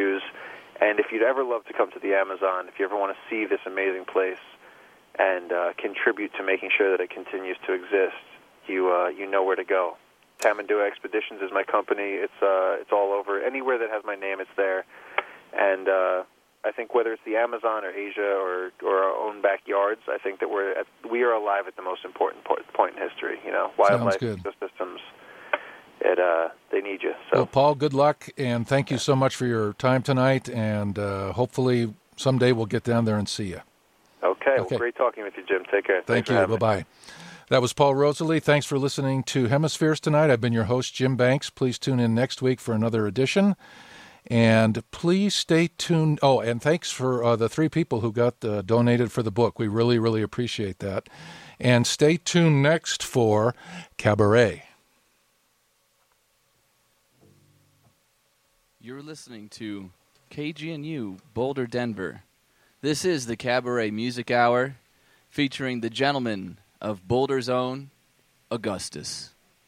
reviews. And if you'd ever love to come to the Amazon, if you ever want to see this amazing place and contribute to making sure that it continues to exist, you know where to go. Tamandua Expeditions is my company. It's all over. Anywhere that has my name, it's there. And I think whether it's the Amazon or Asia or our own backyards, I think that we are alive at the most important point in history. Wildlife ecosystems. They need you. So. Well, Paul, good luck, and thank you so much for your time tonight, and hopefully someday we'll get down there and see you. Okay. Well, great talking with you, Jim. Take care. Thank you. Bye-bye. That was Paul Rosalie. Thanks for listening to Hemispheres tonight. I've been your host, Jim Banks. Please tune in next week for another edition. And please stay tuned. Oh, and thanks for the 3 people who got donated for the book. We really, really appreciate that. And stay tuned next for Cabaret. You're listening to KGNU Boulder, Denver. This is the Cabaret Music Hour featuring the gentleman of Boulder's own, Augustus.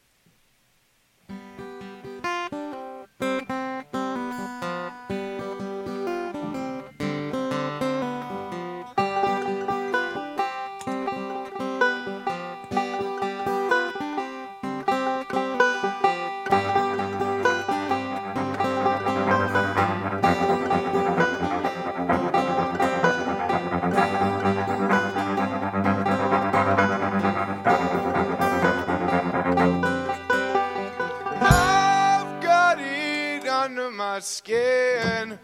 Skin.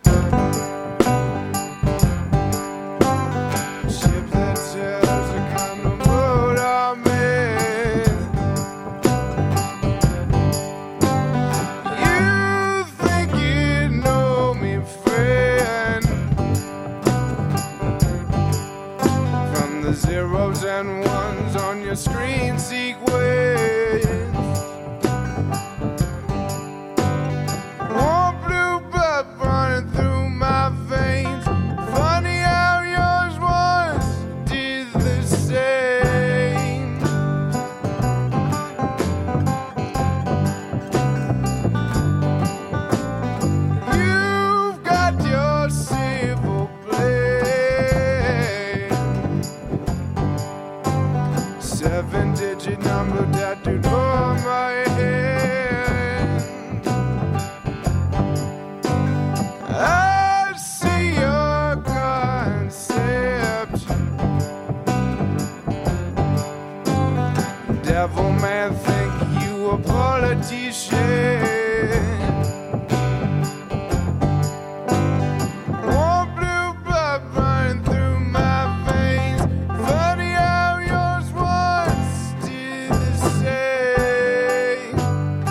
Zeros and ones on your screen sequence. Warm blue blood running through my veins. Funny how yours once did the same. You've got your silver blade, 7-digit number tattooed on my hand. I see your concept. Devil man think you a politician. Warm blue blood running through my veins. Funny how yours once did the same.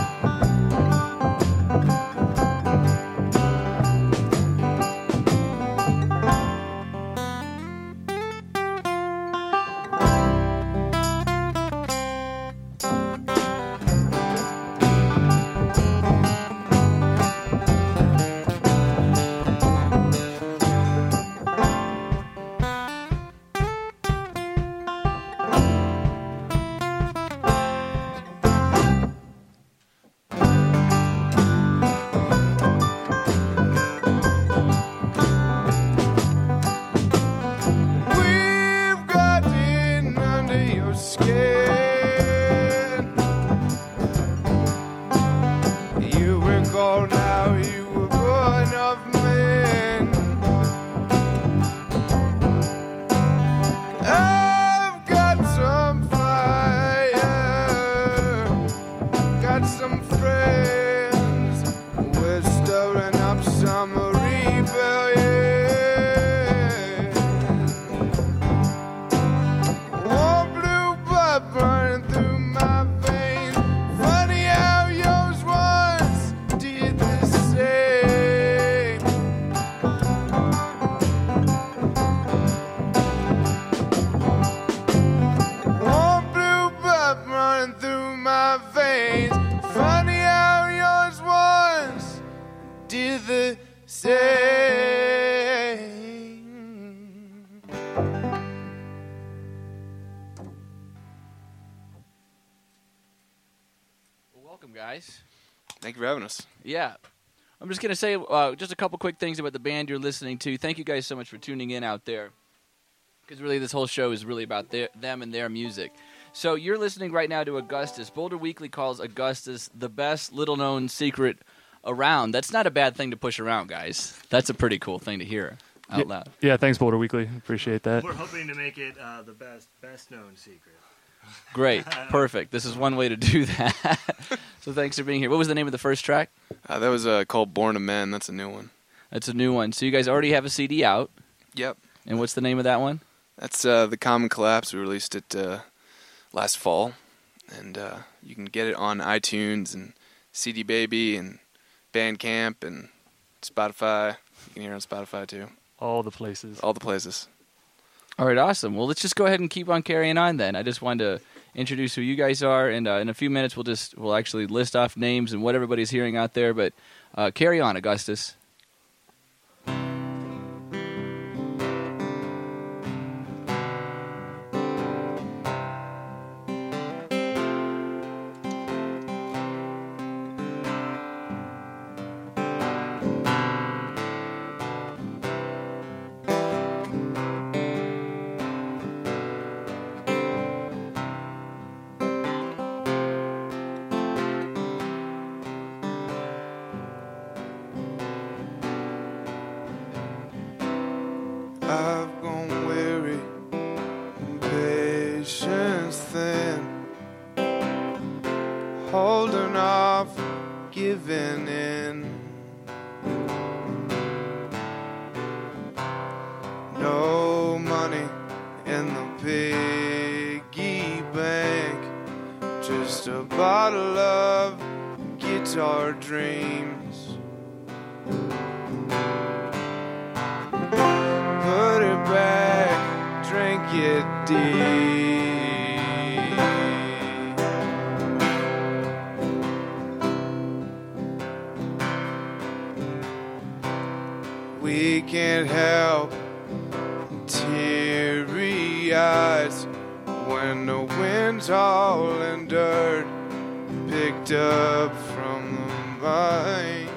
We've got in under your skin. You recall now you were born of men. I've got some fire, got some friends. We're stirring up some rebellion. Warm blue blood running through my veins. Funny how yours once did the same. Warm blue blood running through my veins. Funny how yours once did the same. Well, welcome, guys. Thank you for having us. Yeah. I'm just going to say just a couple quick things about the band you're listening to. Thank you guys so much for tuning in out there, because really this whole show is really about them and their music. So you're listening right now to Augustus. Boulder Weekly calls Augustus the best little-known secret around. That's not a bad thing to push around, guys. That's a pretty cool thing to hear out loud. Yeah, thanks, Boulder Weekly. Appreciate that. We're hoping to make it the best-known secret. Great. Perfect. This is one way to do that. So thanks for being here. What was the name of the first track? That was called Born of Men. That's a new one. That's a new one. So you guys already have a CD out. Yep. And what's the name of that one? That's The Common Collapse. We released it last fall. And you can get it on iTunes and CD Baby and Bandcamp and Spotify. You can hear it on Spotify, too. All the places. All the places. All right, awesome. Well, let's just go ahead and keep on carrying on then. I just wanted to introduce who you guys are, and in a few minutes we'll actually list off names and what everybody's hearing out there. But carry on, Augustus. I've grown weary, patience thin, holding off, giving in. No money in the piggy bank, just a bottle of guitar dreams. Put it back, drink it deep. We can't help teary eyes when the wind's hauling dirt picked up from the vines.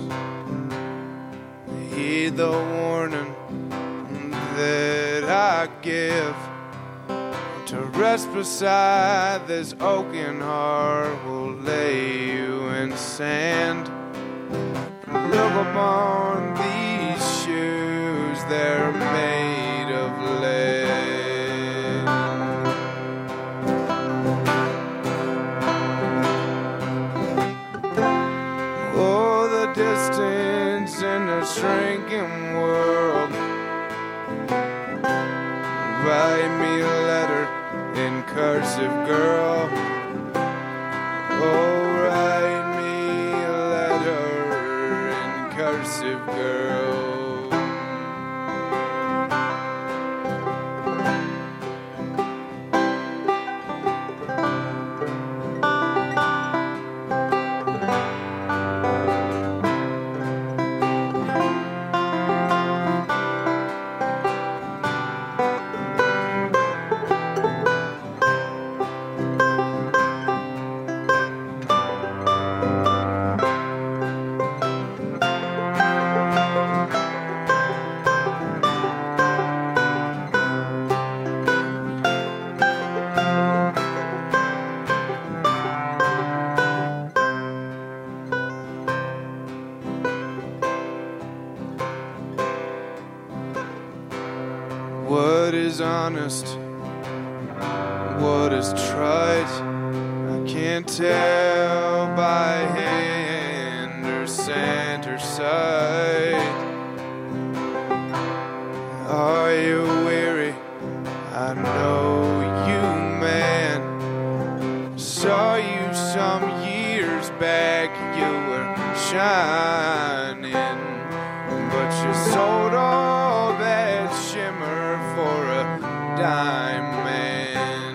Heed the warning that I give. To rest beside this oaken heart will lay you in sand. Look upon these shoes, they're made of lead. Oh, the distance in a shrinking world. Write me a letter in cursive, girl. Oh, write me a letter in cursive, girl. What is honest? What is trite? I can't tell by hand or scent or sight. Are you weary? I know you, man. Saw you some years back, you were shining, but you sold all that shimmer for a dime, man.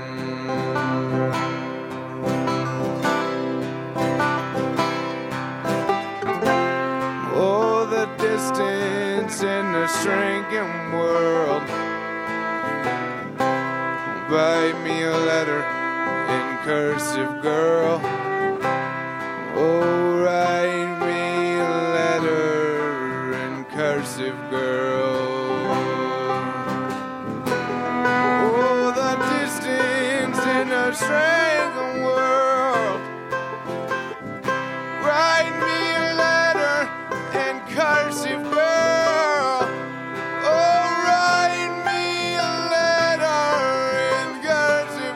Oh, the distance in the shrinking world. Write me a letter in cursive, girl. Oh, write me a letter cursive girl. Oh, the distance in a strange world. Write me a letter and cursive girl. Oh, write me a letter and cursive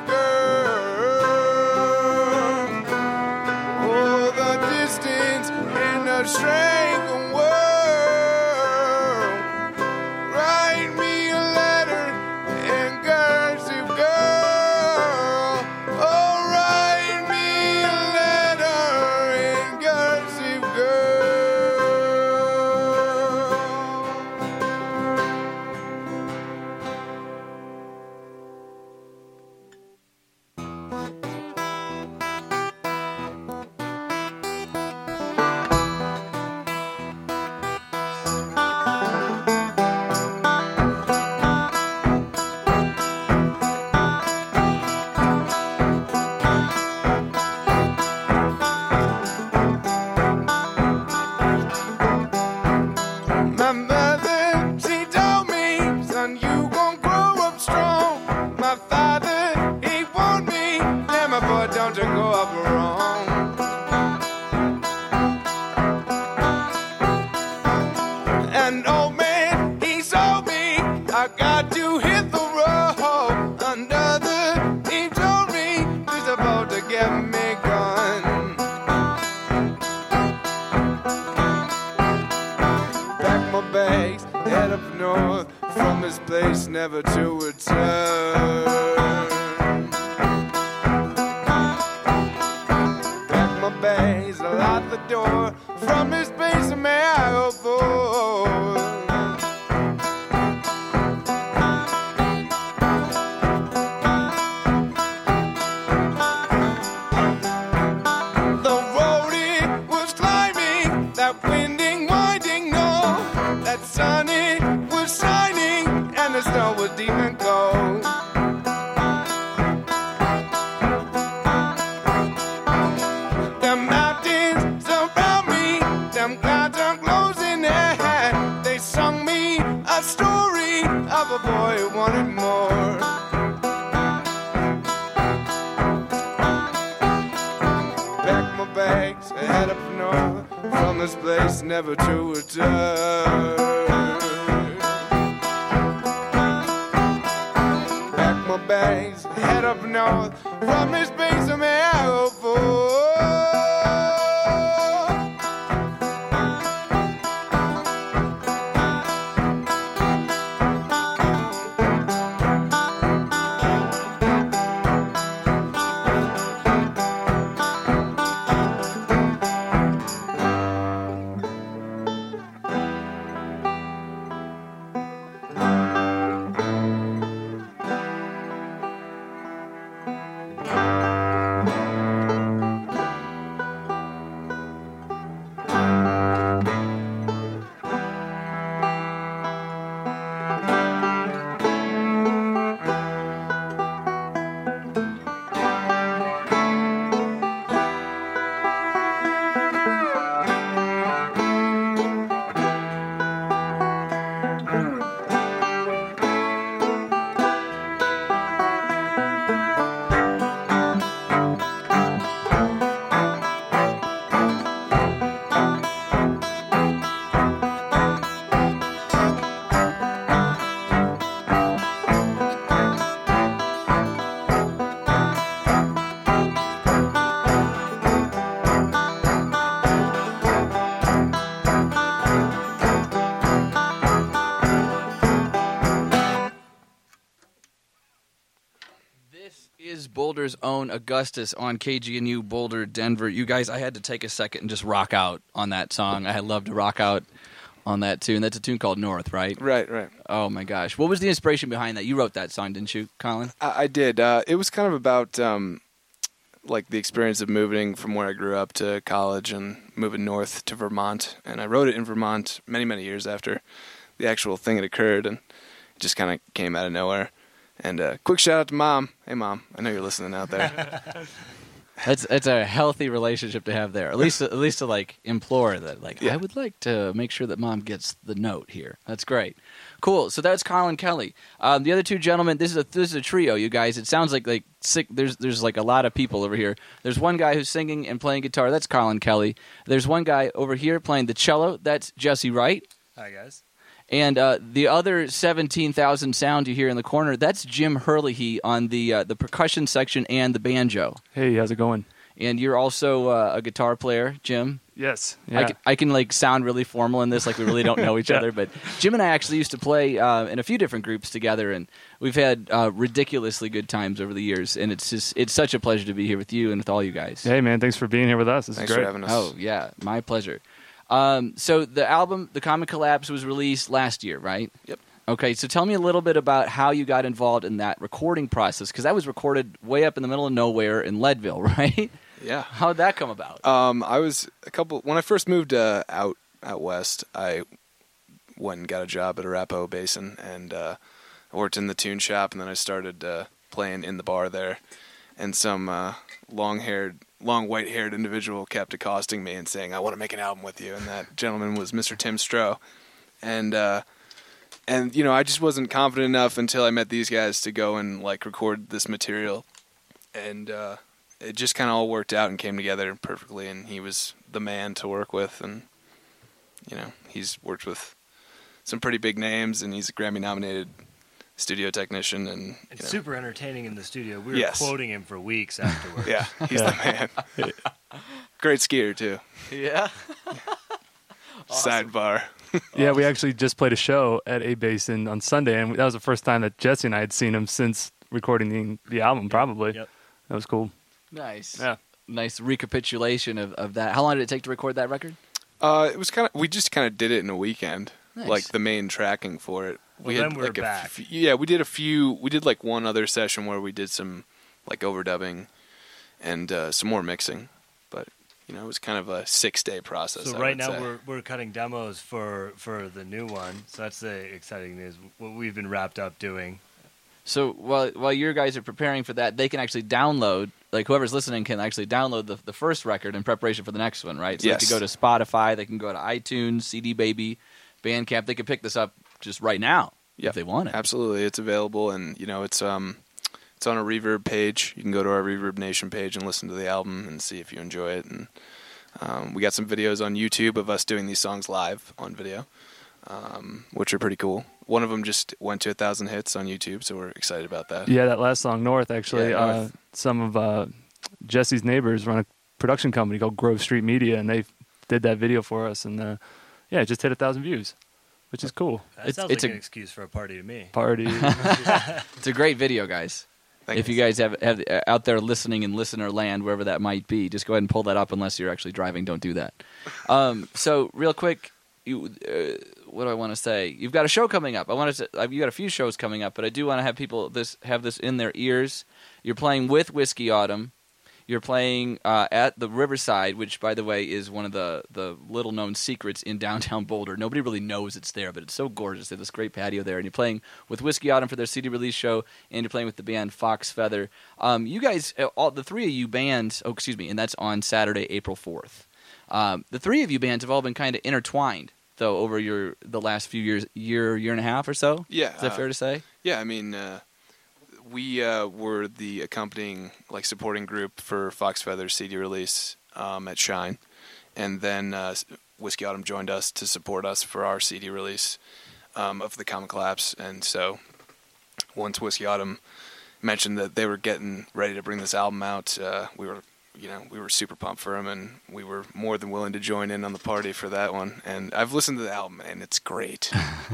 girl. Oh, the distance in a strange world. Write me a letter and cursive girl. Oh, write me a letter and cursive girl. My mother, she told me, son, you gon' grow up strong. My father, he warned me, yeah, my boy, don't you go up wrong. An old man, he told me, I got to hit the road. Another, he told me, he's about to get me gone. Pack my bags, head up north, from this place never to return. Pack my bags, lock the door, from this place may I go forth. The road it was climbing, that winding, winding road. That sun it was shining, and the snow was deep and cold. The mountains surround me, them clouds are closing in. They sung me a story of a boy who wanted more. Pack my bags, head up north, from this place never to return. Pack my bags, head up north, from this place may I go forth. This is Boulder's own Augustus on KGNU Boulder, Denver. You guys, I had to take a second and just rock out on that song. I love to rock out on that tune. That's a tune called North, right? Right, right. Oh, my gosh. What was the inspiration behind that? You wrote that song, didn't you, Colin? I did. It was kind of about like the experience of moving from where I grew up to college and moving north to Vermont. And I wrote it in Vermont many, many years after the actual thing had occurred, and it just kind of came out of nowhere. And quick shout out to Mom. Hey, Mom. I know you're listening out there. That's a healthy relationship to have there. At least to like implore that, like, Yeah. I would like to make sure that Mom gets the note here. That's great. Cool. So that's Colin Kelly. The other two gentlemen, this is a trio, you guys. It sounds like sick. There's like a lot of people over here. There's one guy who's singing and playing guitar. That's Colin Kelly. There's one guy over here playing the cello. That's Jesse Wright. Hi, guys. And the other 17,000 sound you hear in the corner, that's Jim Hurley on the percussion section and the banjo. Hey, how's it going? And you're also a guitar player, Jim. Yes. Yeah. I can like sound really formal in this, like we really don't know each other. But Jim and I actually used to play in a few different groups together, and we've had ridiculously good times over the years. And it's such a pleasure to be here with you and with all you guys. Hey, man, thanks for being here with us. This Thanks is for great. having us. Oh yeah, my pleasure. So the album, The Common Collapse, was released last year, right? Yep. Okay, so tell me a little bit about how you got involved in that recording process, because that was recorded way up in the middle of nowhere in Leadville, right? Yeah. How did that come about? I was when I first moved out west, I went and got a job at Arapahoe Basin, and I worked in the tune shop, and then I started playing in the bar there, and some long white-haired individual kept accosting me and saying, "I want to make an album with you," and that gentleman was Mr. Tim Stroh, and you know, I just wasn't confident enough until I met these guys to go and like record this material, and it just kind of all worked out and came together perfectly, and he was the man to work with, and you know, he's worked with some pretty big names, and he's a Grammy-nominated studio technician, and It's super entertaining in the studio. We were Yes. quoting him for weeks afterwards. yeah, he's the man. Great skier too. Yeah. Sidebar. Yeah, we actually just played a show at A Basin on Sunday, and that was the first time that Jesse and I had seen him since recording the album, probably. Yep. That was cool. Nice. Yeah. Nice recapitulation of that. How long did it take to record that record? It was we just kind of did it in a weekend, Nice. like the main tracking for it. Well, then we're like back. we did like one other session where we did some like overdubbing and some more mixing, but you know, it was kind of a 6-day process. So I right would now say. we're cutting demos for the new one. So that's the exciting news. What we've been wrapped up doing. So while your guys are preparing for that, they can actually download, like whoever's listening can actually download the first record in preparation for the next one, right? So Yes. they can go to Spotify, they can go to iTunes, CD Baby, Bandcamp. They can pick this up just right now if they want it. Absolutely, it's available, and you know, it's on a Reverb page. You can go to our Reverb Nation page and listen to the album and see if you enjoy it. And we got some videos on YouTube of us doing these songs live on video, which are pretty cool. One of them just went to 1,000 hits on YouTube, so we're excited about that. Yeah, that last song, North, actually. Yeah, North. Some of Jesse's neighbors run a production company called Grove Street Media, and they did that video for us. And it just hit 1,000 views, which is cool. That sounds it's like a- an excuse for a party to me. Party. It's a great video, guys. Thank If you guys have out there listening in listener land, wherever that might be, just go ahead and pull that up. Unless you're actually driving, don't do that. So real quick, what do I want to say? You've got a show coming up. You got a few shows coming up, but I do want to have people have this in their ears. You're playing with Whiskey Autumn. You're playing at the Riverside, which, by the way, is one of the little-known secrets in downtown Boulder. Nobody really knows it's there, but it's so gorgeous. They have this great patio there. And you're playing with Whiskey Autumn for their CD release show, and you're playing with the band Fox Feather. You guys, all the three of you bands, and that's on Saturday, April 4th. The three of you bands have all been kind of intertwined, though, over the last few years, year and a half or so? Yeah. Is that fair to say? Yeah, I mean, we were the accompanying, like, supporting group for Fox Feather's CD release at Shine, and then Whiskey Autumn joined us to support us for our CD release of The Common Collapse. And so once Whiskey Autumn mentioned that they were getting ready to bring this album out, we were super pumped for them, and we were more than willing to join in on the party for that one. And I've listened to the album, and it's great.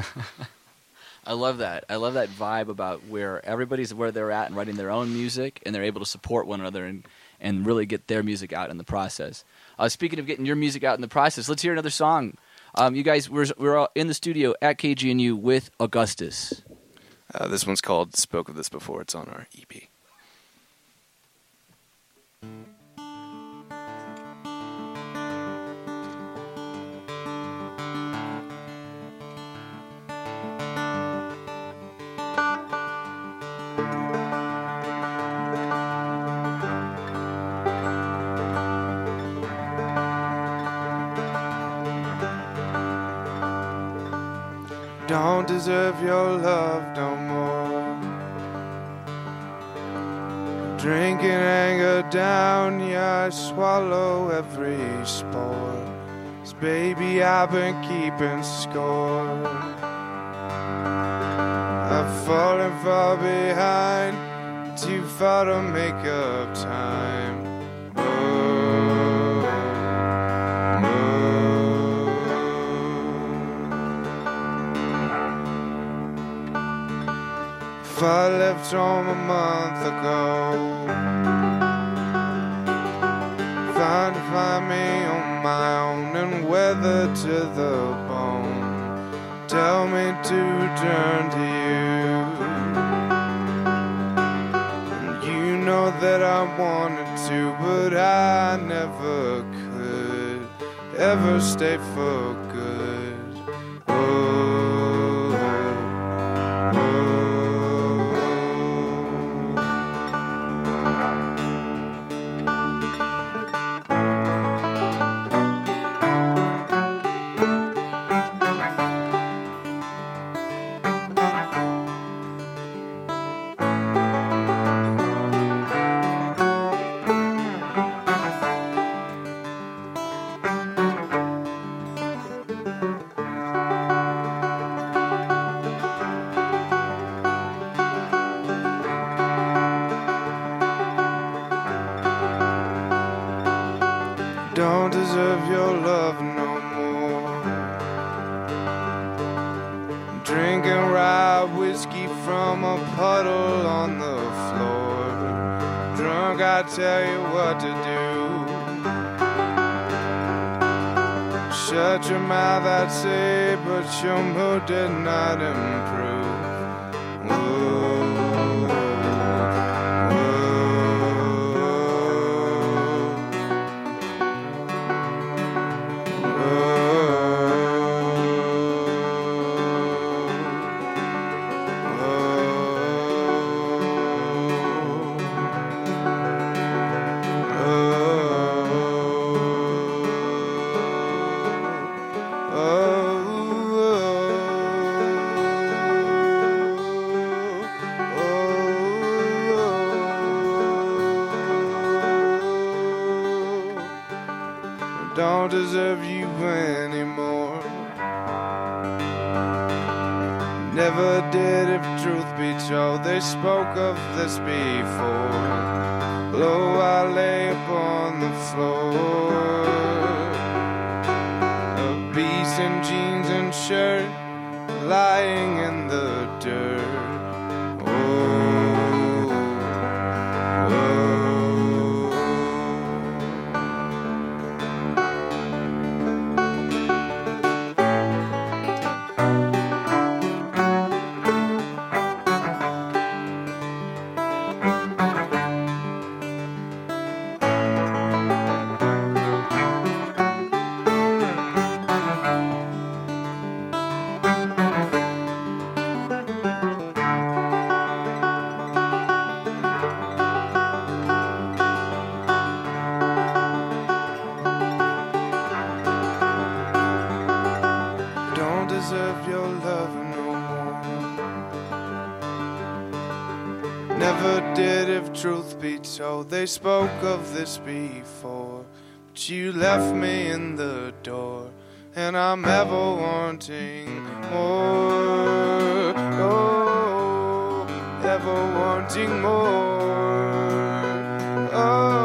I love that. I love that vibe about where everybody's where they're at and writing their own music, and they're able to support one another and really get their music out in the process. Speaking of getting your music out in the process, let's hear another song. You guys, we're all in the studio at KGNU with Augustus. This one's called Spoke of This Before. It's on our EP. don't deserve your love no more. Drinking anger down, yeah, I swallow every spore. 'Cause baby, I've been keeping score. I've fallen far behind, too far to make up time. If I left home a month ago, find me on my own and weather to the bone. Tell me to turn to you. And you know that I wanted to, but I never could ever stay for good. Don't deserve your love no more. Drinking rye whiskey from a puddle on the floor. Drunk, I tell you what to do. Shut your mouth, I'd say, but your mood did not improve. Don't deserve you anymore. Never did, if truth be told. They spoke of this before. Low I lay upon the floor, a beast in jeans and shirt, lying in the dirt. Deserve your love no more. Never did, if truth be told. They spoke of this before, but you left me in the door, and I'm ever wanting more. Oh, ever wanting more. Oh.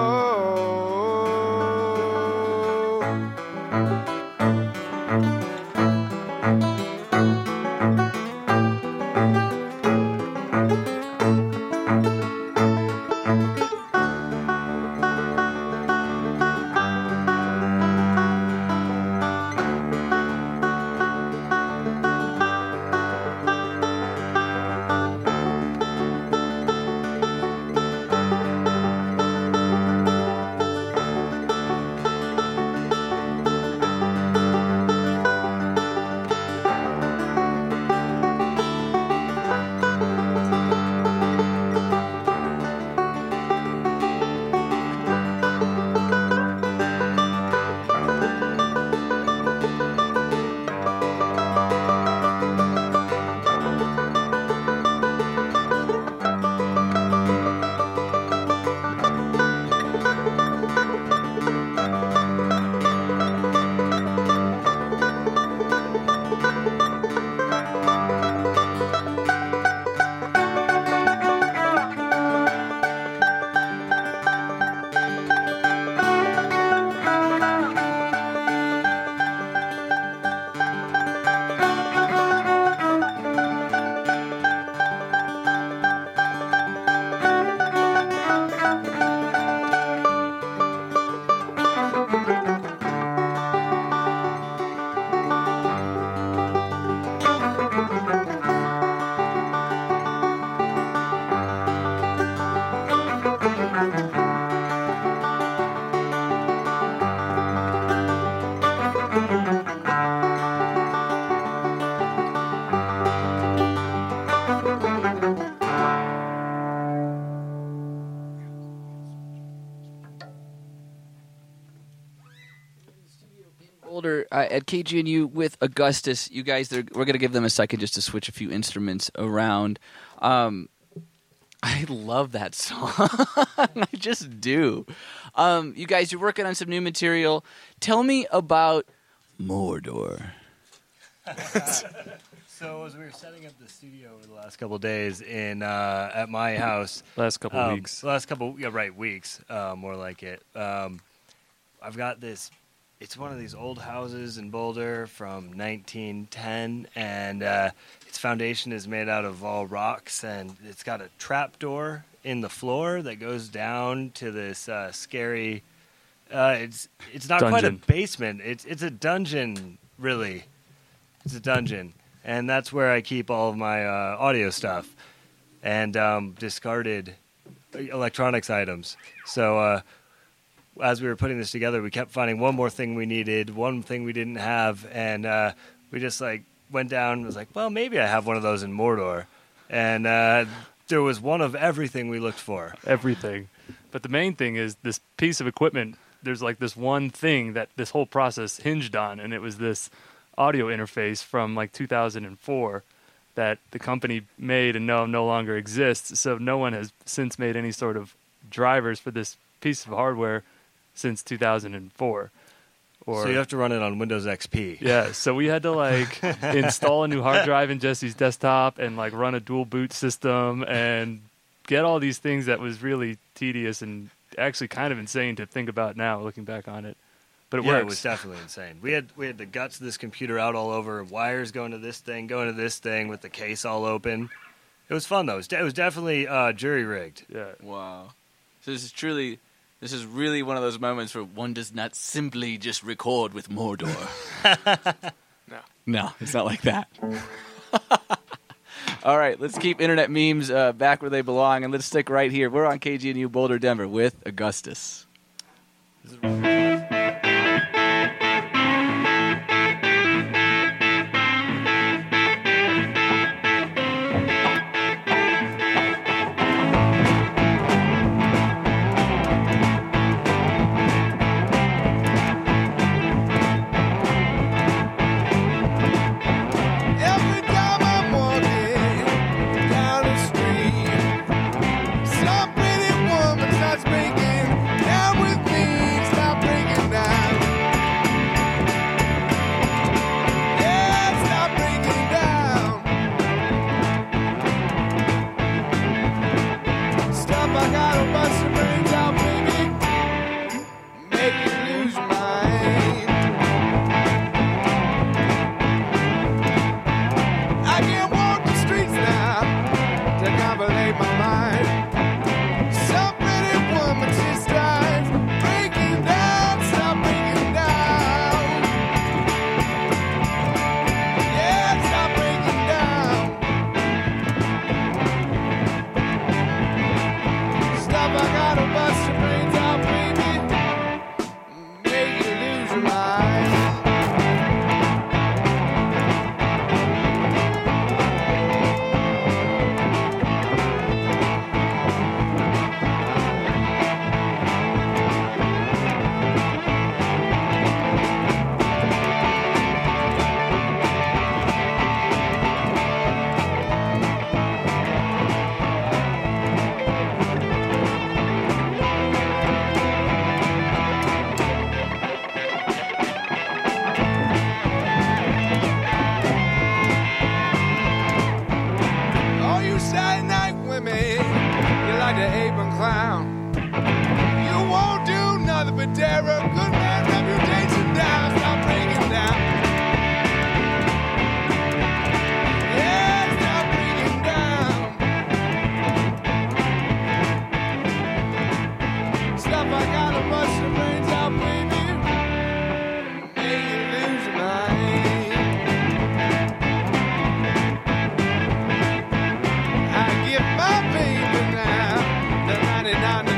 at KGNU with Augustus. You guys, we're going to give them a second just to switch a few instruments around. I love that song. I just do. You guys, you're working on some new material. Tell me about Mordor. So as we were setting up the studio over the last couple of days at my house, Last couple weeks. Weeks, more like it. I've got this. It's one of these old houses in Boulder from 1910, and its foundation is made out of all rocks, and it's got a trap door in the floor that goes down to this scary. It's not quite a Dungeon. basement. It's a dungeon, really. It's a dungeon, and that's where I keep all of my audio stuff and discarded electronics items. So as we were putting this together, we kept finding one more thing we needed, one thing we didn't have, and we just went down and was like, well, maybe I have one of those in Mordor. And there was one of everything we looked for. Everything. But the main thing is this piece of equipment, there's this one thing that this whole process hinged on, and it was this audio interface from 2004 that the company made and no longer exists. So no one has since made any sort of drivers for this piece of hardware since 2004. So you have to run it on Windows XP. Yeah, so we had to install a new hard drive in Jesse's desktop and run a dual boot system and get all these things that was really tedious and actually kind of insane to think about now, looking back on it. But it Yeah, works. it was definitely insane. We had the guts of this computer out all over, wires going to this thing with the case all open. It was fun though. It was definitely jury rigged. Yeah. Wow. So this is really one of those moments where one does not simply just record with Mordor. No, it's not like that. All right, let's keep internet memes back where they belong, and let's stick right here. We're on KGNU Boulder, Denver with Augustus. Every time I'm walking down the street, some pretty woman starts making down with me, stop breaking down. Yeah, stop breaking down. Stuff I gotta bust your brains out, baby, make you lose your mind. I can't walk the streets now to convolate my mind. Some pretty woman, she starts breaking down, stop breaking down. Yeah, stop breaking down. Stop, I gotta bust your brains out, baby, make you lose your mind. All you Saturday night women, you like to ape and clown. You won't do nothing but tear a good man's reputation down. Stop breaking down. Yeah, stop breaking down. Stuff I gotta bust your brains out, baby. Make you lose your mind. I give my baby now the 99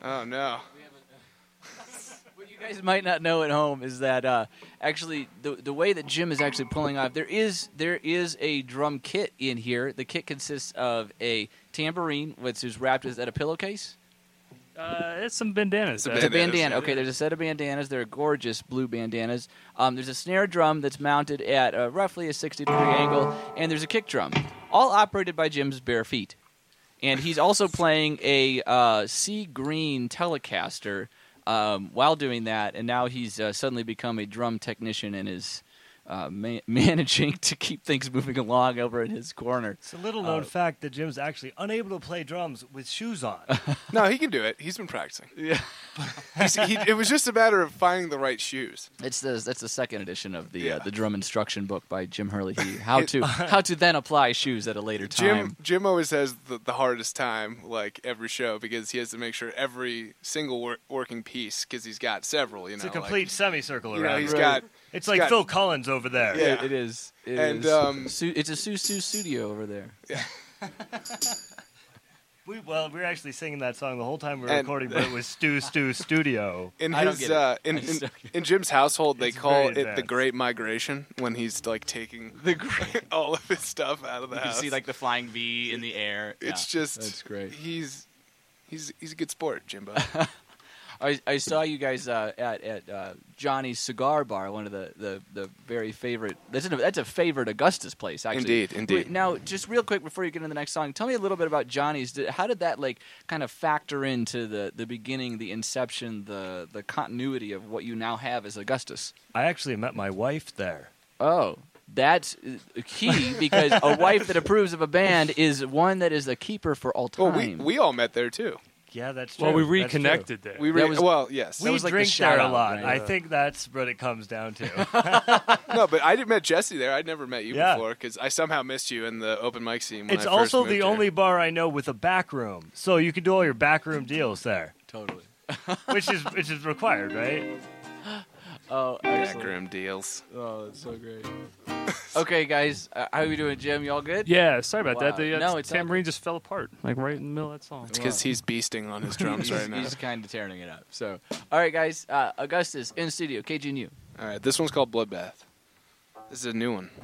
Oh no. What you guys might not know at home is that actually the way that Jim is actually pulling off, there is a drum kit in here. The kit consists of a tambourine, which is wrapped. Is that a pillowcase? It's some bandanas. It's a bandana. Okay, there's a set of bandanas. They're gorgeous blue bandanas. There's a snare drum that's mounted at roughly a 60-degree angle, and there's a kick drum, all operated by Jim's bare feet. And he's also playing a sea green Telecaster while doing that, and now he's suddenly become a drum technician and is managing to keep things moving along over in his corner. It's a little-known fact that Jim's actually unable to play drums with shoes on. No, he can do it. He's been practicing. Yeah, It was just a matter of finding the right shoes. that's the second edition of the drum instruction book by Jim Hurley. How to then apply shoes at a later time. Jim always has the hardest time, like every show, because he has to make sure every single working piece, because he's got several. It's a complete semicircle around. He's got. It's like Phil Collins over there. Yeah. It is. And, It's a Sue studio over there. Yeah. We were actually singing that song the whole time we were recording, but it was Stu Studio. In I don't his get it. in Jim's household, they It's call very it the advanced. Great Migration when he's like taking all of his stuff out of the You house. see like the flying V in the air. It's Yeah, just that's great. He's a good sport, Jimbo. I saw you guys at Johnny's Cigar Bar, one of the very favorite. That's a favorite Augustus place, actually. Indeed. Wait, now, just real quick before you get into the next song, tell me a little bit about Johnny's. How did that kind of factor into the beginning, the inception, the continuity of what you now have as Augustus? I actually met my wife there. Oh. That's key because a wife that approves of a band is one that is a keeper for all Well, time. we all met there too. Yeah, that's true. Well, we That's true. reconnected there. Yes. We was like the drink there a shout-out, lot. right? I think that's what it comes down to. No, but I met Jesse there. I'd never met you Yeah. before because I somehow missed you in the open mic scene. When It's I first also moved the here. only bar I know with a back room, so you can do all your backroom deals there, Totally. which is required, right? Oh, excellent. backroom deals. Oh, that's so great. Okay, guys, how are we doing, Jim? Y'all good? Yeah, sorry about Wow. that. The No, it's all tambourine just fell apart, like right in the middle of that song. It's because he's beasting on his drums right now. He's kind of tearing it up. So, all right, guys, Augustus in studio, KGNU. All right, this one's called Bloodbath. This is a new one.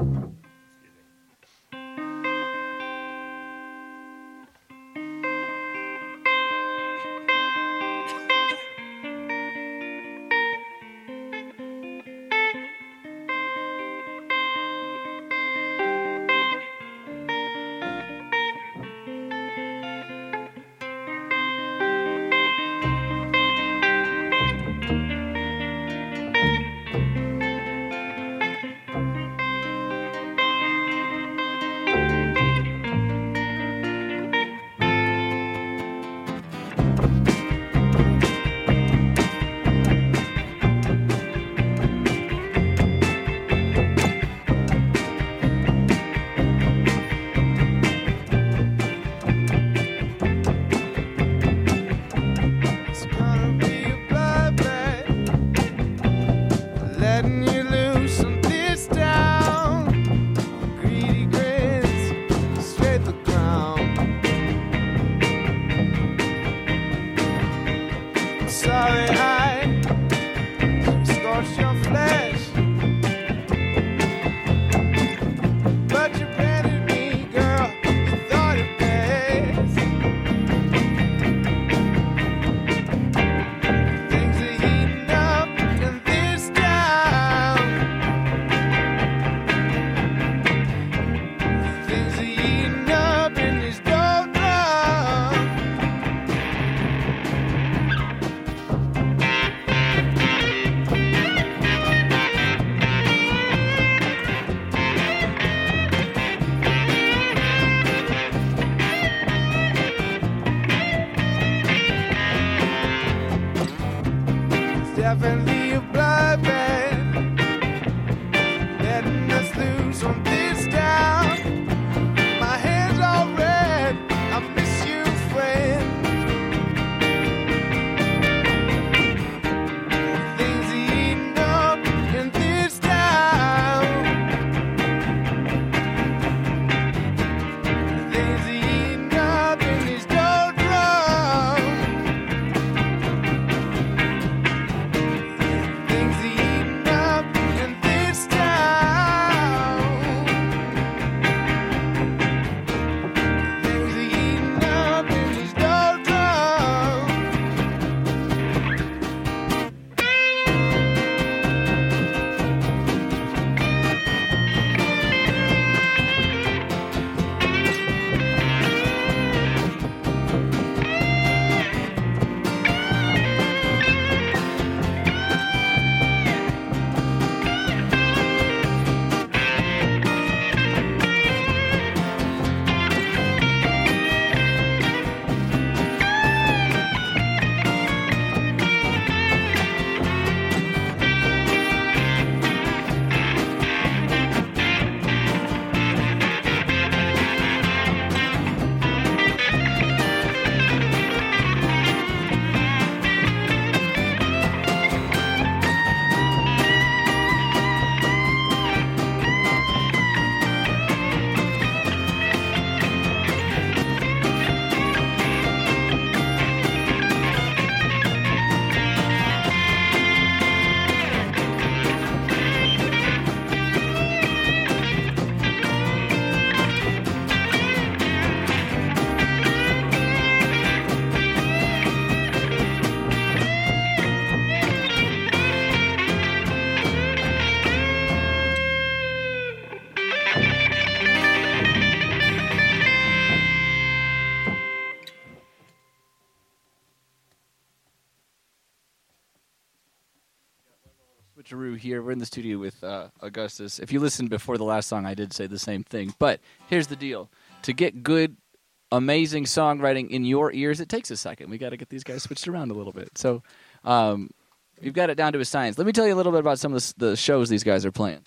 here. We're in the studio with Augustus. If you listened before the last song, I did say the same thing. But here's the deal. To get good, amazing songwriting in your ears, it takes a second. We got to get these guys switched around a little bit. So you've got it down to a science. Let me tell you a little bit about some of the shows these guys are playing.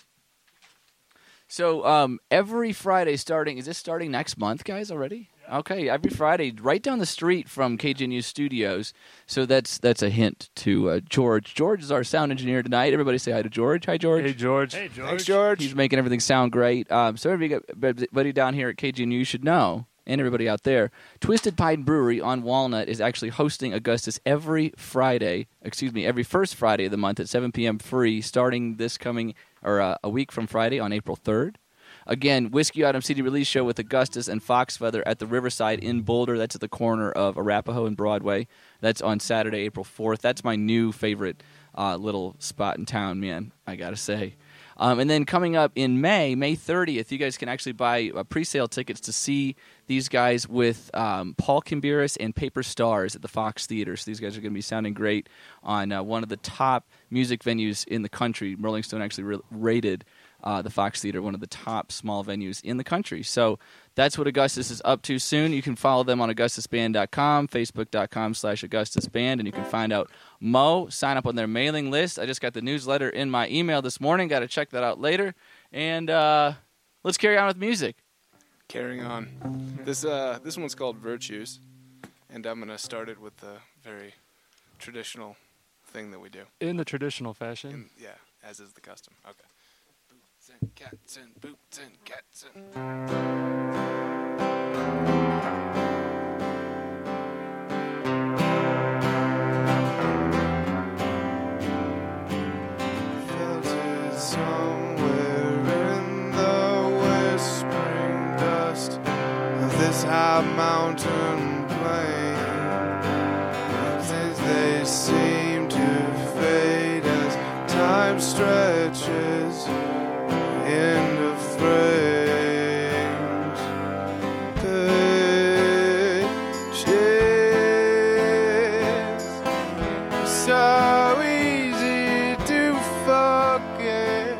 So every Friday starting, is this starting next month, guys, already? Okay, every Friday, right down the street from KGNU Studios. So that's a hint to George. George is our sound engineer tonight. Everybody say hi to George. Hi, George. Hey, George. Hey, George. Thanks, George. He's making everything sound great. So everybody down here at KGNU should know, and everybody out there, Twisted Pine Brewery on Walnut is actually hosting Augustus every first Friday of the month at 7 p.m. free, starting this coming, or a week from Friday on April 3rd. Again, Whiskey Autumn CD Release Show with Augustus and Foxfeather at the Riverside in Boulder. That's at the corner of Arapahoe and Broadway. That's on Saturday, April 4th. That's my new favorite little spot in town, man, I got to say. And then coming up in May 30th, you guys can actually buy pre-sale tickets to see these guys with Paul Kimbiris and Paper Stars at the Fox Theater. So these guys are going to be sounding great on one of the top music venues in the country. Rolling Stone actually rated the Fox Theater one of the top small venues in the country. So that's what Augustus is up to soon. You can follow them on AugustusBand.com, Facebook.com/AugustusBand, and you can find out Mo, sign up on their mailing list. I just got the newsletter in my email this morning. Got to check that out later. And let's carry on with music. Carrying on. This one's called Virtues, and I'm going to start it with a very traditional thing that we do. In the traditional fashion. Yeah, as is the custom. Okay. Boots and cats and boots and cats and... High mountain plain, they seem to fade as time stretches into frames. Pictures so easy to forget.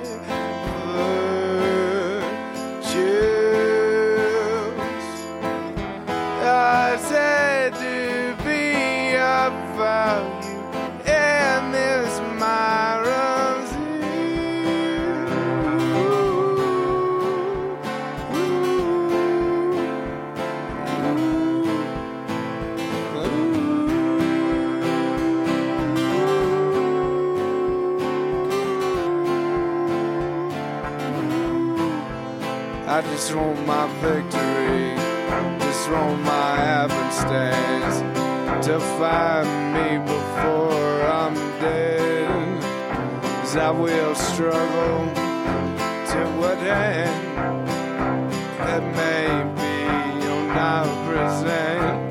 I said to be of value, and this my runs I just want my victory, just want my happenstance to find me before I'm dead. 'Cause I will struggle to what end that maybe you'll not present.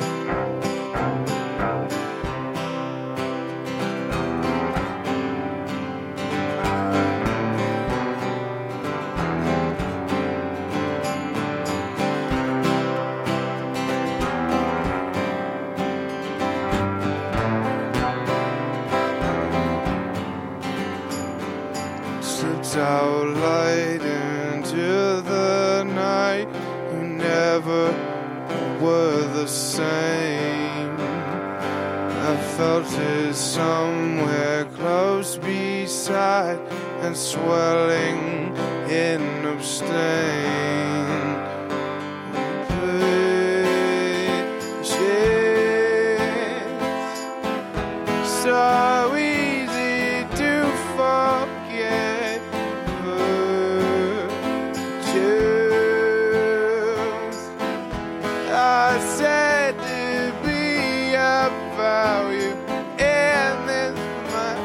Out light into the night, you never were the same. I felt it somewhere close beside and swelling in abstain. So easy to forget. I said to be of value, and this my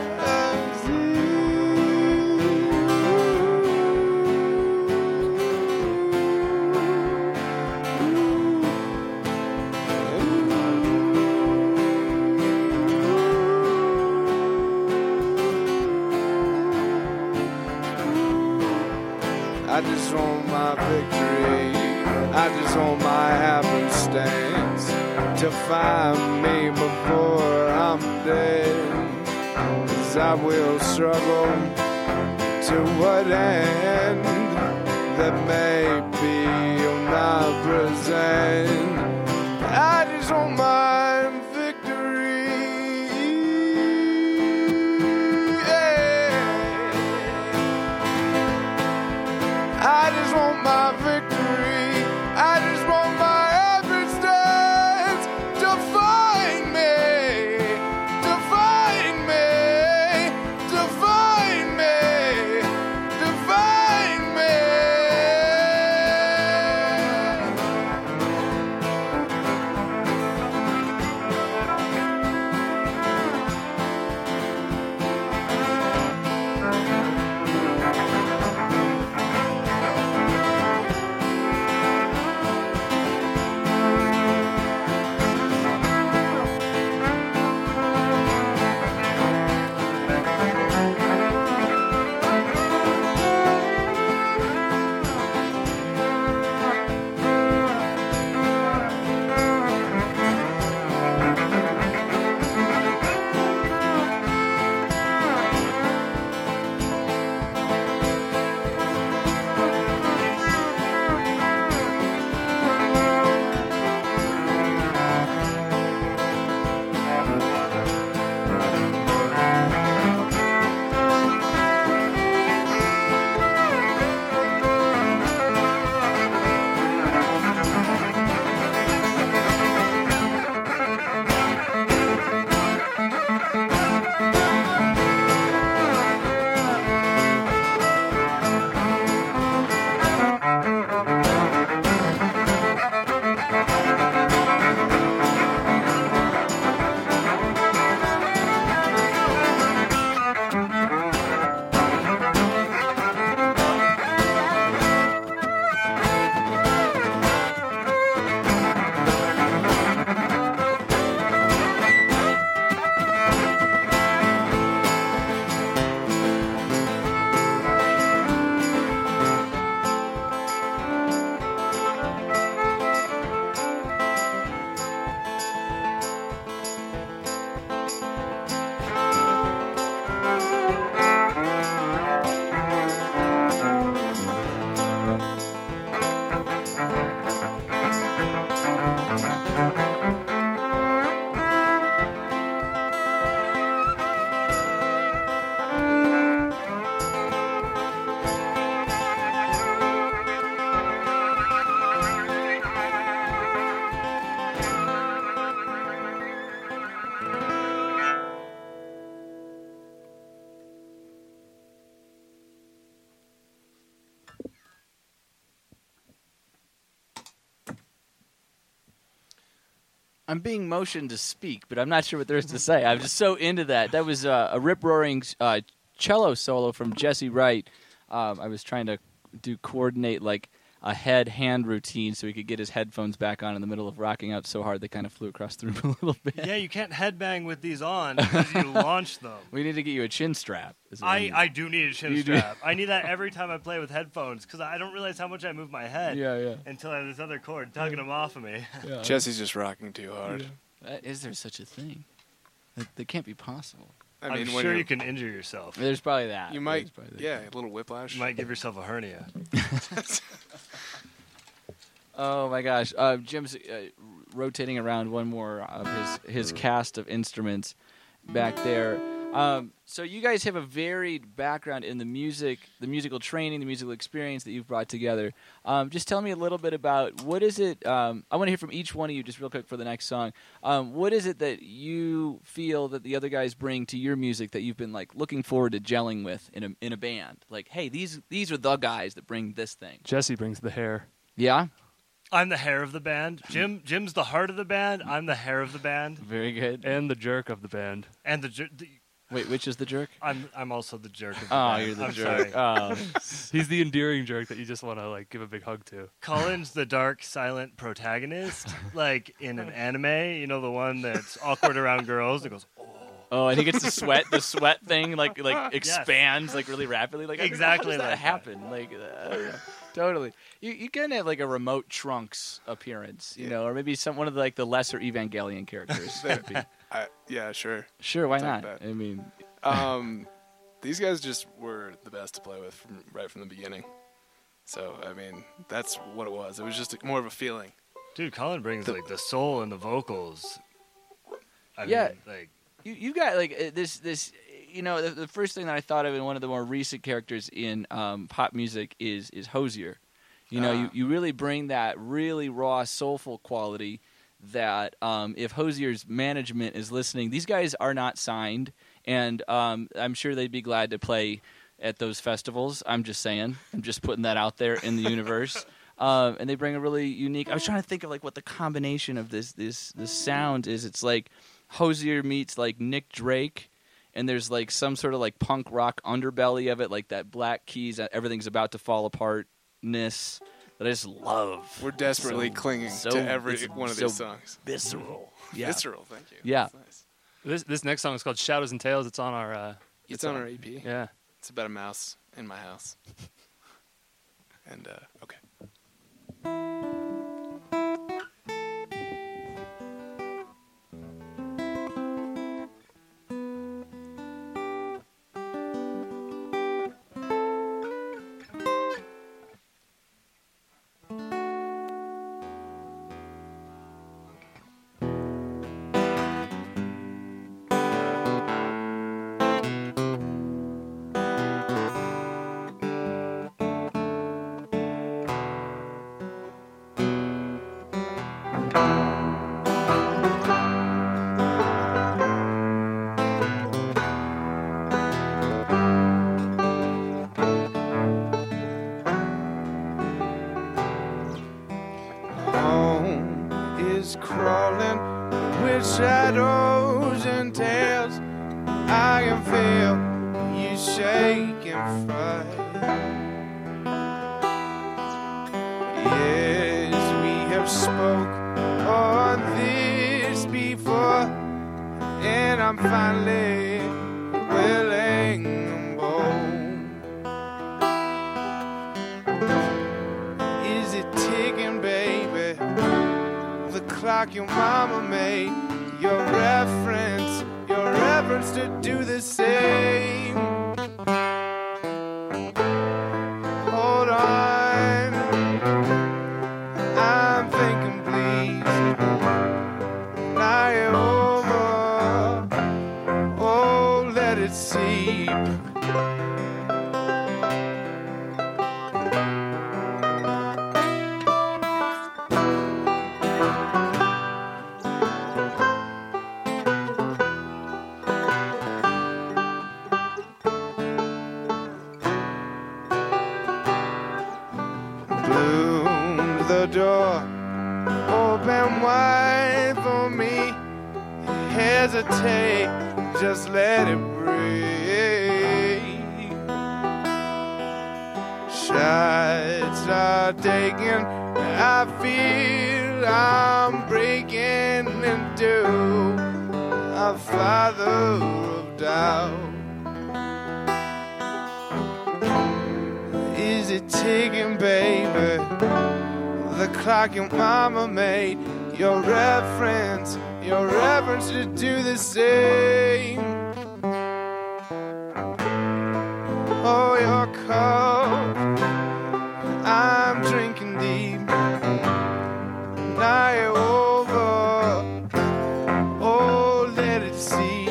I just want my victory, I just want my happenstance to find me before I'm dead. 'Cause I will struggle to what end that may be omnipresent. I just want my victory. Yeah. I just want my victory. I just want my every stance to find me, to find me, to find me, to find me. I'm being motioned to speak, but I'm not sure what there is to say. I'm just so into that. That was a rip-roaring cello solo from Jesse Wright. I was trying to coordinate like a head-hand routine so he could get his headphones back on in the middle of rocking out so hard they kind of flew across the room a little bit. Yeah, you can't headbang with these on because you launch them. We need to get you a chin strap. I do need a chin strap. I need that every time I play with headphones because I don't realize how much I move my head until I have this other cord tugging them off of me. Yeah. Jesse's just rocking too hard. Is there such a thing? That can't be possible. I mean, I'm when sure you can injure yourself. There's probably that. You might, a little whiplash. You might give yourself a hernia. Oh my gosh, Jim's rotating around one more of his cast of instruments back there. So you guys have a varied background in the musical training, the musical experience that you've brought together. Just tell me a little bit about what is it. I want to hear from each one of you just real quick for the next song. What is it that you feel that the other guys bring to your music that you've been like looking forward to gelling with in a band? Like, hey, these are the guys that bring this thing. Jesse brings the hair. Yeah. I'm the hair of the band. Jim's the heart of the band. I'm the hair of the band. Very good. And the jerk of the band. And Wait, which is the jerk? I'm also the jerk of the Oh, band. you're the I'm jerk. sorry. He's the endearing jerk that you just want to like give a big hug to. Cullen's the dark, silent protagonist, like in an anime. You know, the one that's awkward around girls. It goes, Oh, and he gets the sweat thing like expands like really rapidly. Like exactly how does that like happen? Like totally. You kind of have like a remote Trunks appearance, you know, or maybe one of the lesser Evangelion characters. Yeah, sure. Sure, why Talk not? about it. I mean, these guys just were the best to play with right from the beginning. So, I mean, that's what it was. It was just more of a feeling. Dude, Colin brings like the soul and the vocals. I mean, like you got like this. You know, the first thing that I thought of in one of the more recent characters in pop music is Hozier. You know, you really bring that really raw, soulful quality that if Hozier's management is listening, these guys are not signed, and I'm sure they'd be glad to play at those festivals. I'm just saying. I'm just putting that out there in the universe. And they bring a really unique. I was trying to think of like what the combination of this sound is. It's like Hozier meets like Nick Drake, and there's like some sort of like punk rock underbelly of it, like that Black Keys, everything's about to fall apartness that I just love. We're desperately clinging to every one of these songs. Visceral. Yeah. Visceral, thank you. Yeah. That's nice. This next song is called Shadows and Tales. It's on our... It's on our EP. Yeah. It's about a mouse in my house. And, okay. Crawling with shadows and tales, I can feel you shake and fright. Yes, we have spoke on this before, and I'm finally willing and bold. Is it ticking, baby? The clock your mama made, your reference to do the same. Hold on, I'm thinking, please. Now you're over, oh, let it seep. Door open wide for me. Hesitate, just let it breathe. Shots are taken, I feel I'm breaking into a father of doubt. Is it ticking, baby? The clock your mama made, your reference to do the same. Oh, your cup, I'm drinking deep. Now you're over, oh, let it seep.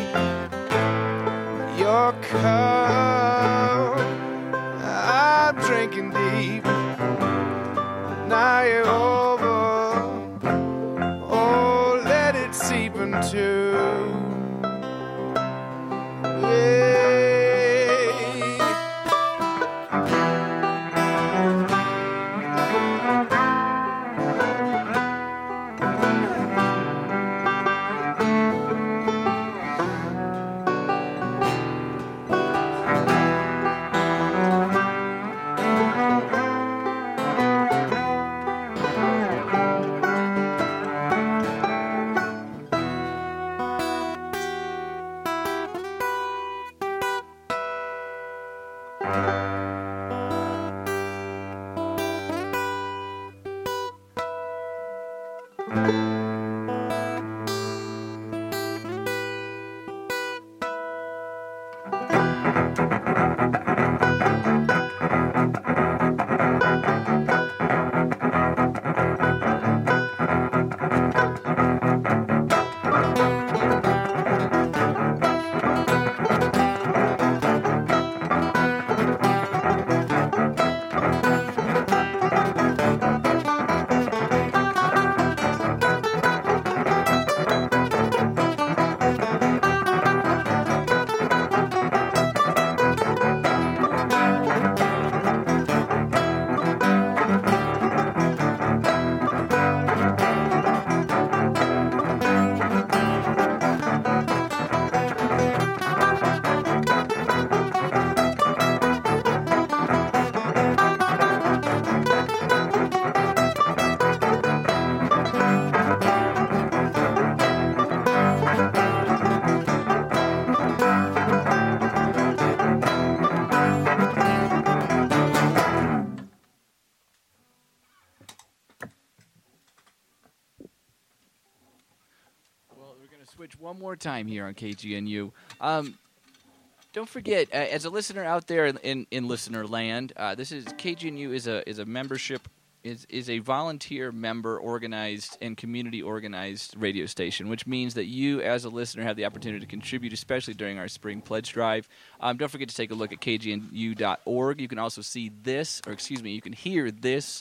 Your cup, I'm drinking deep. Now you're over, oh, let it seep into. switch one more time here on KGNU. Don't forget, as a listener out there in listener land, this is KGNU is a membership is a volunteer member organized and community organized radio station, which means that you as a listener have the opportunity to contribute, especially during our spring pledge drive. Don't forget to take a look at kgnu.org. You can also see this, or excuse me, you can hear this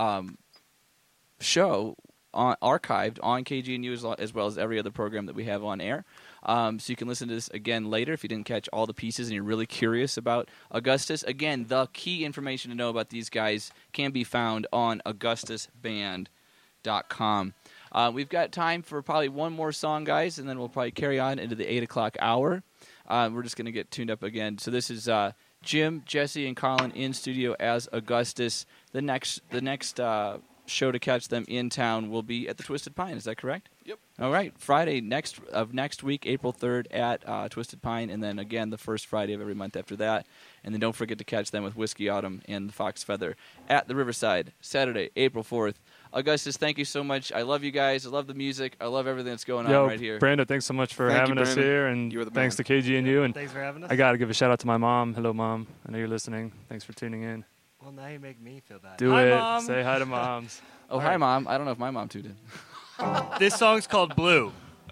show archived on KGNU as well as every other program that we have on air. So you can listen to this again later if you didn't catch all the pieces and you're really curious about Augustus. Again, the key information to know about these guys can be found on augustusband.com. We've got time for probably one more song, guys, and then we'll probably carry on into the 8 o'clock hour. We're just going to get tuned up again. So this is Jim, Jesse, and Colin in studio as Augustus. The next show to catch them in town will be at the Twisted Pine. Is that correct? Yep. All right. Friday next week, April 3rd at Twisted Pine, and then again the first Friday of every month after that. And then don't forget to catch them with Whiskey Autumn and the Fox Feather at the Riverside, Saturday, April 4th. Augustus, thank you so much. I love you guys. I love the music. I love everything that's going on right here. Brando, thanks so much for having us here, and thanks to KGNU. And thanks for having us. I got to give a shout out to my mom. Hello, Mom. I know you're listening. Thanks for tuning in. Well, now you make me feel bad. Hi, it. Mom. Say hi to moms. Oh, hi, Mom. I don't know if my mom too did. This song's called Blue.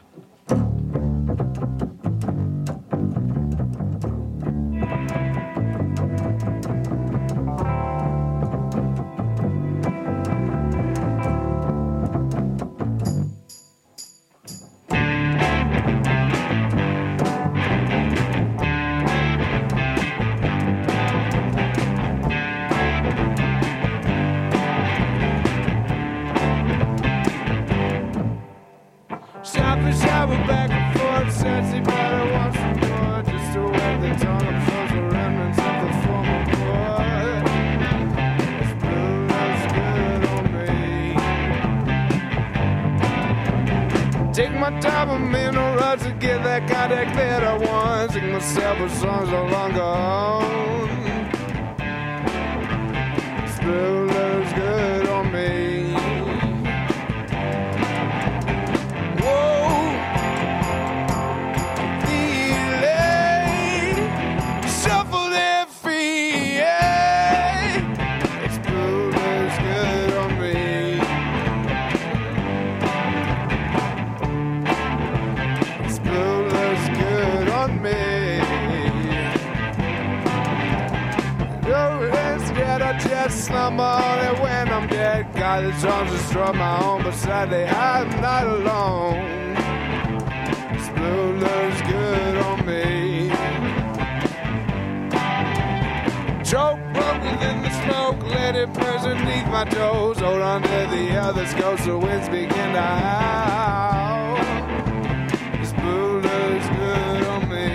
Several songs are long gone. Still looks good on me. Whoa, feeling shuffled and free. Yeah. It's blue looks good on me. It's blue looks good on me. I just slumber on it when I'm dead. Got the drums to strum my own, but sadly I'm not alone. This blue looks good on me. Choke broken in the smoke, let it burn beneath my toes. Hold on to the others, go so winds begin to howl. This blue looks good on me.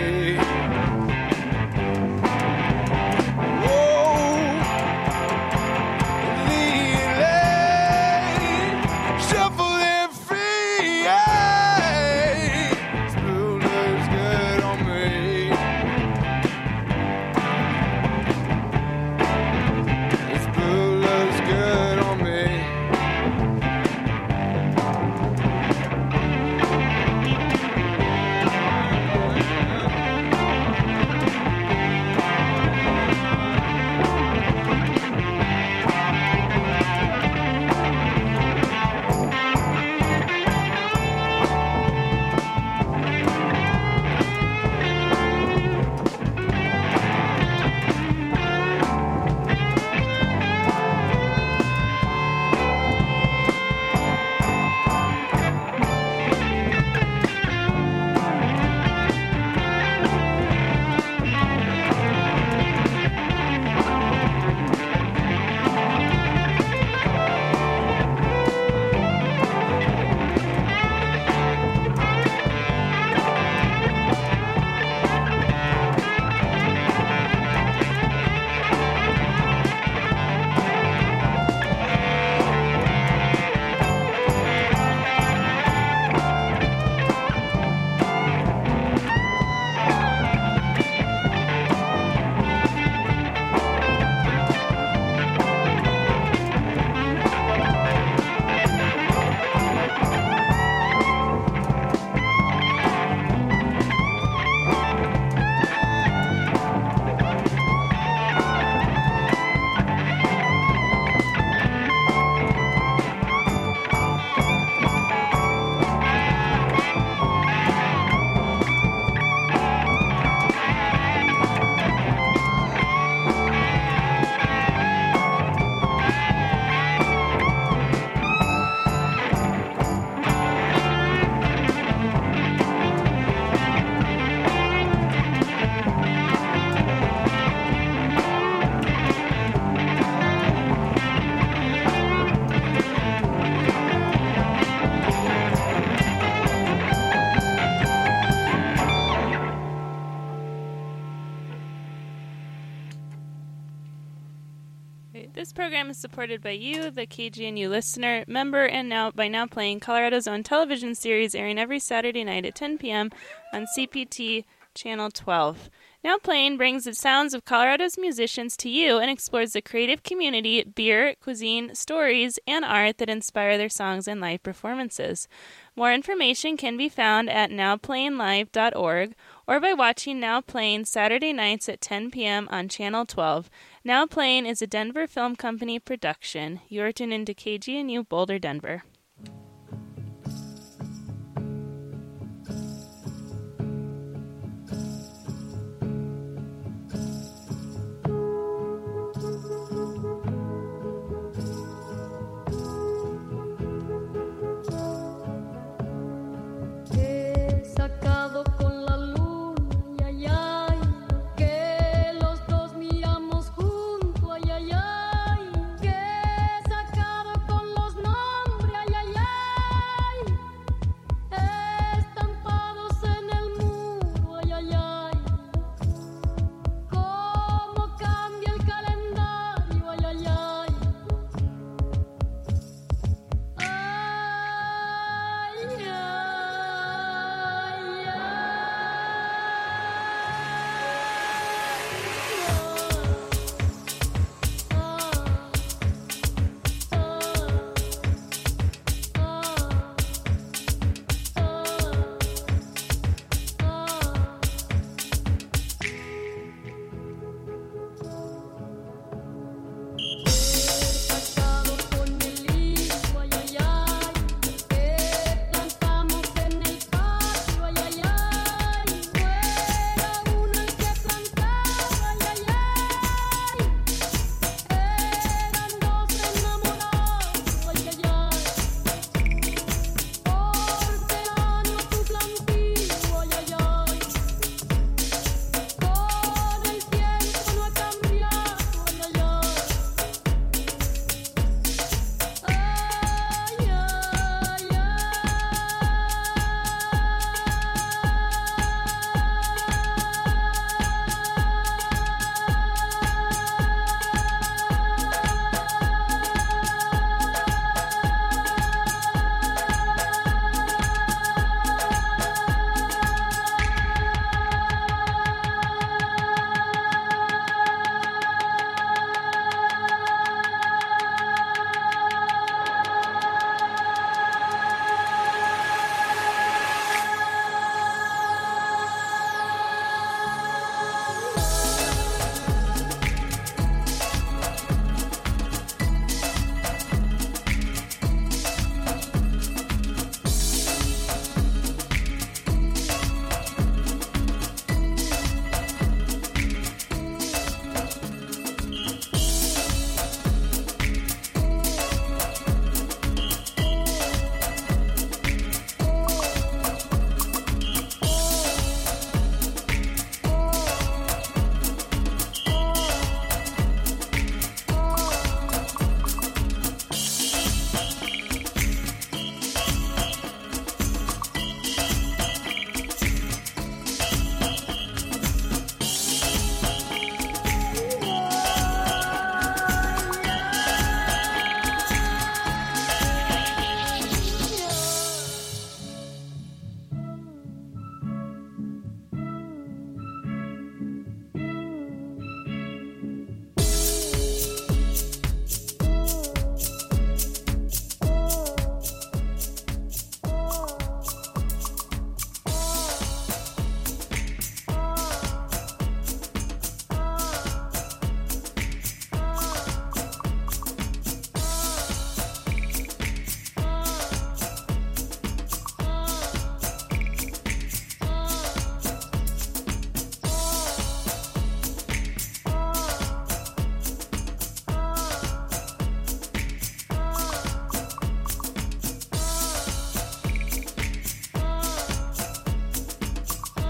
program is supported by you, the KGNU listener, member, and Now Playing, Colorado's own television series airing every Saturday night at 10 p.m. on CPT Channel 12. Now Playing brings the sounds of Colorado's musicians to you and explores the creative community, beer, cuisine, stories, and art that inspire their songs and live performances. More information can be found at nowplayinglive.org or by watching Now Playing Saturday nights at 10 p.m. on Channel 12. Now Playing is a Denver Film Company production. You're tuned into KGNU Boulder, Denver.